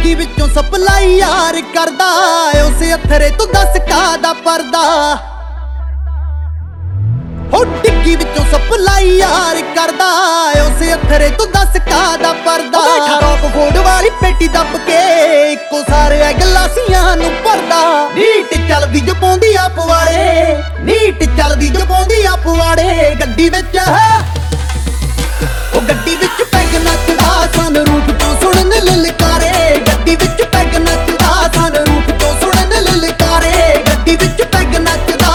ਡਿੱਗੀ ਵਿੱਚੋਂ ਸਪਲਾਈ ਯਾਰ ਕਰਦਾ ਉਸੇ ਅਥਰੇ ਤੂੰ ਦੱਸ ਕਾਹਦਾ ਪਰਦਾ। ਹੋ ਡਿੱਗੀ ਵਿੱਚੋਂ ਸਪਲਾਈ ਯਾਰ ਕਰਦਾ ਉਸੇ ਅਥਰੇ ਤੂੰ ਦੱਸ ਕਾਹਦਾ ਪਰਦਾ। ਬੈਠਾ ਰੋਕ ਫੋੜ ਵਾਲੀ ਪੇਟੀ ਦੱਬ ਕੇ ਇੱਕੋ ਸਾਰੇ ਗਲਾਸੀਆਂ ਨੂੰ ਭਰਦਾ। ਨੀਟ ਚੱਲਦੀ ਜਪਾਉਂਦੀ ਆ ਪਵਾੜੇ, ਨੀਟ ਚੱਲਦੀ ਜਪਾਉਂਦੀ ਆ ਪਵਾੜੇ। ਗੱਡੀ ਵਿੱਚ ਉਹ ਗੱਡੀ ਵਿੱਚ ਪੈਗ ਨੱਚਦਾ ਸਨਰੂਫ ਤੋਂ ਸੁਣਨ ਲਲਕਾਰੇ। ਗੱਡੀ ਵਿੱਚ ਪੈਗ ਨੱਚਦਾ ਸਨਰੂਫ ਤੋਂ ਸੁਣਨ ਲਲਕਾਰੇ। ਗੱਡੀ ਵਿੱਚ ਪੈਗ ਨੱਚਦਾ।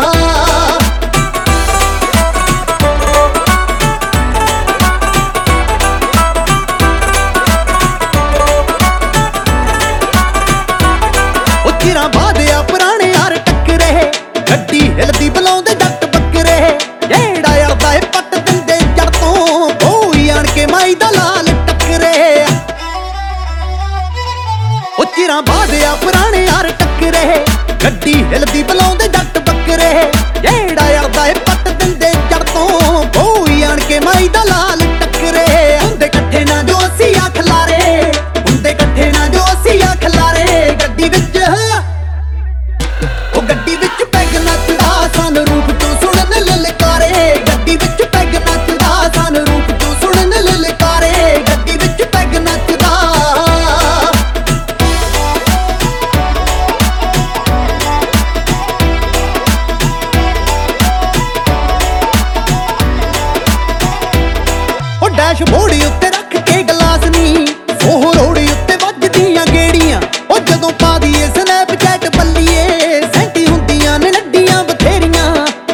ਉਹ ਚਿਰਾਂ ਬਾਅਦ ਆ ਪੁਰਾਣੇ ਯਾਰ ਟੱਕਰੇ, ਗੱਡੀ ਹਿਲਦੀ ਬੁਲਾਉਂਦੇ ਜੱਟ ਬੱਕਰੇ। ਜਿਹੜਾ ਯਾਰਦਾ ਏ ਪੱਟ ਦਿੰਦੇ ਜੜ ਤੋਂ ਕੋਈ ਆਣ ਕੇ ਮਾਈ ਦਾ ਲਾਲ ਟੱਕਰੇ। ਉਹ ਚਿਰਾਂ ਬਾਅਦ ਆ ਪੁਰਾਣੇ ਯਾਰ ਟੱਕਰੇ, ਗੱਡੀ ਹਿਲਦੀ ਬੁਲਾਉਂਦੇ ਜੱਟ ਬੱਕਰੇ। ਜਿਹੜਾ ਯਾਰਦਾ ਏ ਪੱਟ ਦਿੰਦੇ ਜੜ ਤੋਂ ਕੋਈ ਆਣ ਕੇ ਮਾਈ ਦਾ ਲਾਲ ਟੱਕਰੇ। ਹੁੰਦੇ ਇਕੱਠੇ ਨਾ ਜੋ ਅਸੀਂ ਆ ਖਲਾਰੇ, ਹੁੰਦੇ ਇਕੱਠੇ ਨਾ ਜੋ ਅਸੀਂ ਆ ਖਲਾਰੇ। ਗੱਡੀ ਵਿੱਚ ਉਹ ਗੱਡੀ ਵਿੱਚ ਪੈਗ ਨੱਚਦਾ ਸਨਰੂਫ ਤੋਂ ਸੁਣਨ ਲਲਕਾਰੇ। ਗੱਡੀ ਵਿੱਚ ਪੈਗ ਨੱਚਦਾ ਸਨਰੂਫ ਤੋਂ ਸੁਣਨ ਲਲਕਾਰੇ। ਗੱਡੀ ਵਿੱਚ ਪੈਗ ਨੱਚਦਾ। ਉਹ ਡੈਸ਼ਬੋਰਡ ਉੱਤੇ ਰੱਖ ਕੇ ਗਲਾਸ ਨੀ, ਉਹ ਰੋੜੀ ਉੱਤੇ ਵੱਜਦੀਆਂ ਗੇੜੀਆਂ। ਉਹ ਜਦੋਂ ਪਾ ਦੀਏ ਸਨੈਪਚੈਟ ਬੱਲੀਏ ਸੈਂਟੀ ਹੁੰਦੀਆਂ ਨੇ ਨੱਡੀਆਂ ਬਥੇਰੀਆਂ।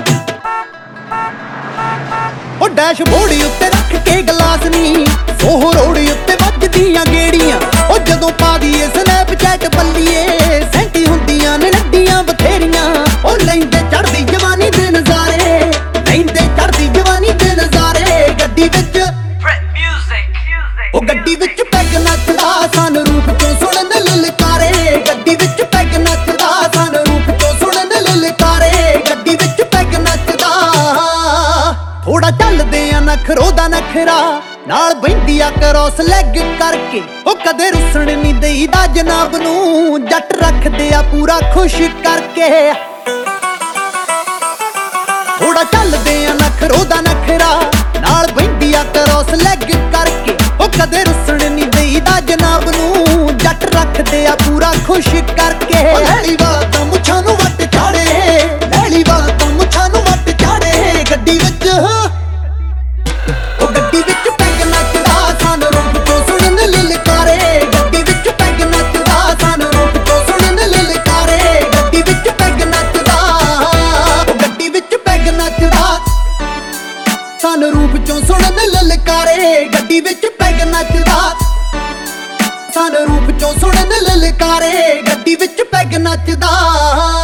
ਉਹ ਡੈਸ਼ਬੋਰਡ ਉੱਤੇ ਰੱਖ ਕੇ ਗਲਾਸ ਨੀ, ਉਹ ਰੋੜੀ ਉੱਤੇ ਵੱਜਦੀਆਂ ਗੇੜੀਆਂ। ਉਹ ਜਦੋਂ ਪਾ ਦੀਏ ਸਨੈਪਚੈਟ ਬੱਲੀਏ ਸੈਂਟੀ ਹੁੰਦੀਆਂ ਨੇ ਨੱਡੀਆਂ ਬਥੇਰੀਆਂ। ਉਹ ਲੈਂਦੇ ਚੜ੍ਹਦੀ ਜਵਾਨੀ ਦੇ ਨਜ਼ਾਰੇ, ਲੈਂਦੇ ਚੜ੍ਹਦੀ ਜਵਾਨੀ ਦੇ ਨਜ਼ਾਰੇ। ਗੱਡੀ ਵਿੱਚ ਉਹ ਗੱਡੀ ਵਿੱਚ ਪੈਗ ਨੱਚਦਾ ਸਨਰੂਫ ਤੋਂ ਸੁਣਨ ਲਲਕਾਰੇ। ਗੱਡੀ ਵਿੱਚ ਪੈਗ ਨੱਚਦਾ ਸਨਰੂਫ ਤੋਂ ਸੁਣਨ ਲਲਕਾਰੇ। ਗੱਡੀ ਵਿੱਚ ਪੈਗ ਨੱਚਦਾ। ਥੋੜਾ ਚੱਲਦੇ ਆ ਨਖਰੋ ਦਾ ਨਖਰਾ, ਨਾਲ ਬਹਿੰਦੀ ਆ ਕਰੋਸ ਲੈਗ ਕਰਕੇ। ਉਹ ਕਦੇ ਰੁੱਸਣ ਨਹੀਂ ਦੇਈਦਾ ਜਨਾਬ ਨੂੰ, ਜੱਟ ਰੱਖਦੇ ਆ ਪੂਰਾ ਖੁਸ਼ ਕਰਕੇ। ਥੋੜਾ ਚੱਲਦੇ ਆ ਨਖਰੋ ਦਾ ਨਖਰਾ, ਨਾਲ ਬਹਿੰਦੀ ਆ ਕਰੋਸ ਲੈਗ ਕਰਕੇ। ਉਹ ਕਦੇ ਰੁੱਸਣ ਨਹੀਂ ਦੇਈਦਾ ਜਨਾਬ ਨੂੰ, ਜੱਟ ਰੱਖਦੇ ਆ ਪੂਰਾ ਖੁਸ਼ ਕਰਕੇ। ਲੈਲੀ ਵਾਲਾ ਤਾਂ ਮੁੱਛਾਂ ਨੂੰ ਵੱਟ ਚਾੜੇ, ਲੈਲੀ ਵਾਲਾ ਤਾਂ ਮੁੱਛਾਂ ਨੂੰ ਵੱਟ ਚਾੜੇ। ਗੱਡੀ ਵਿੱਚ ਉਹ ਗੱਡੀ ਵਿੱਚ ਪੈਗ ਨੱਚਦਾ ਸਨਰੂਫ ਤੋਂ ਸੁਣਨ ਲਲਕਾਰੇ। ਗੱਡੀ ਵਿੱਚ ਪੈਗ ਨੱਚਦਾ ਸਨਰੂਫ ਤੋਂ ਸੁਣਨ ਲਲਕਾਰੇ। ਗੱਡੀ ਵਿੱਚ ਪੈਗ ਨੱਚਦਾ। ਉਹ ਗੱਡੀ ਵਿੱਚ ਪੈਗ ਨੱਚਦਾ ਸਨਰੂਫ ਚੋਂ ਸੁਣਨ ਲਲਕਾਰੇ। ਗੱਡੀ ਵਿੱਚ ਪੈਗ ਨੱਚਦਾ ਸਨਰੂਫ ਚੋਂ ਸੁਣਨ ਲਲਕਾਰੇ। ਗੱਡੀ ਵਿੱਚ ਪੈਗ ਨੱਚਦਾ।